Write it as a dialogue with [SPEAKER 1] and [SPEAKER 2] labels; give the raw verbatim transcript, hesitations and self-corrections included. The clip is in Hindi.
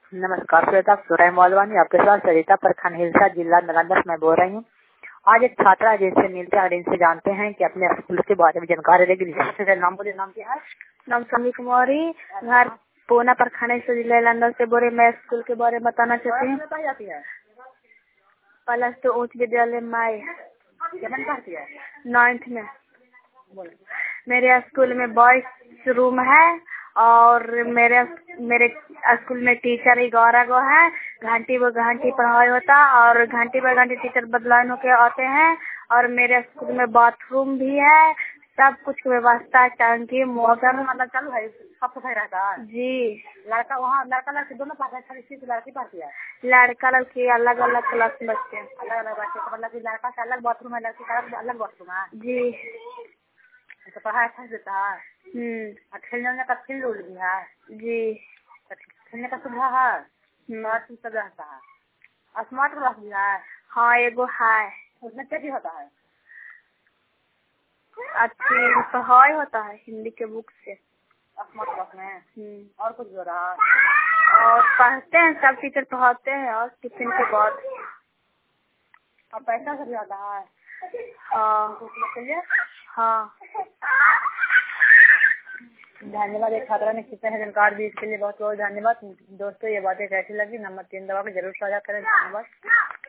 [SPEAKER 1] नमस्कार श्वेता, सुरई मौलवानी आपके साथ सरिता प्रखंड हिलसा जिला नालंदा मैं बोल रही हूँ। आज एक छात्रा जिनसे मिलते हैं और इनसे जानते हैं कि अपने स्कूल के बारे में जानकारी लेगी। नाम बोले, नाम क्या है?
[SPEAKER 2] नाम समी कुमारी, घर पूना प्रखंड जिला नालंदा से बोले। मैं स्कूल के बारे में बताना चाहती हूँ। प्लस टू उच्च विद्यालय माई नाइन्थ में। मेरे स्कूल में बॉयज रूम है और मेरे मेरे स्कूल में टीचर ग्यारह गो है। घंटी व घंटी पढ़ाई होता और घंटी व घंटी टीचर बदलाव होके आते हैं। और मेरे स्कूल में बाथरूम भी है, सब कुछ व्यवस्था, टंकी मोटर
[SPEAKER 1] मतलब चालू है, सब सफाई रहता है
[SPEAKER 2] जी।
[SPEAKER 1] लड़का वहाँ लड़का लड़की दोनों पढ़ते हैं? लड़की पढ़ती है?
[SPEAKER 2] लड़का लड़की अलग अलग क्लास में बच्चे
[SPEAKER 1] अलग अलग बच्चे, मतलब कि लड़का का अलग बाथरूम है, लड़की का अलग बाथरूम है
[SPEAKER 2] जी।
[SPEAKER 1] तो पढ़ाई अच्छा से देता है।
[SPEAKER 2] हम्म।
[SPEAKER 1] खेलने का फील्ड उल्ड भी है
[SPEAKER 2] जी।
[SPEAKER 1] खेलने का सुविधा है, सब रहता है। स्मार्ट क्लास भी है?
[SPEAKER 2] हाँ एगो है।
[SPEAKER 1] उसमें क्या भी होता है?
[SPEAKER 2] अच्छी पढ़ाई होता है हिंदी के बुक से
[SPEAKER 1] स्मार्ट क्लास में।
[SPEAKER 2] हम्म।
[SPEAKER 1] और कुछ हो रहा है?
[SPEAKER 2] और पढ़ते हैं, सब टीचर पढ़ाते हैं और टिफिन के बाद।
[SPEAKER 1] और पैसा सब आता है?
[SPEAKER 2] हाँ हाँ।
[SPEAKER 1] धन्यवाद। एक छात्रा ने कितने जानकार दी, इसके लिए बहुत बहुत धन्यवाद दोस्तों। ये बातें कैसी लगी नंबर तीन दबा के जरूर साझा करें। धन्यवाद।